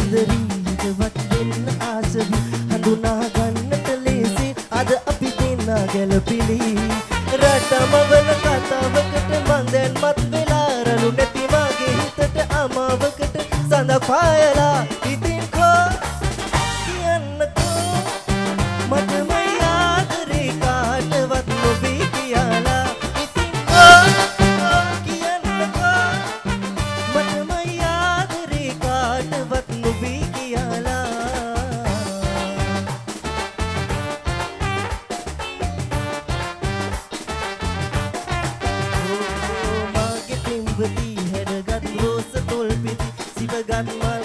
ආදරීදවත් වෙන්න ආසවි හඳුනා ගන්නට ලේසි අද අපි දෙන්න ගැලපිලි රටමවල කතාවකට මං දැන් මත් වෙලා රළු නැති මගේ හිතට අමාවකට සඳ පායලා ඉතින් කෝ කියන්නකෝ මටම ආදරේ කාටවත් නොවේ කියලා ඉතින් කෝ කියන්නකෝ මටම ආදරේ කාටවත් නොවේ කියලා මගේ පින්වති හැරගත් රෝස තොල් පිටි සිවගත්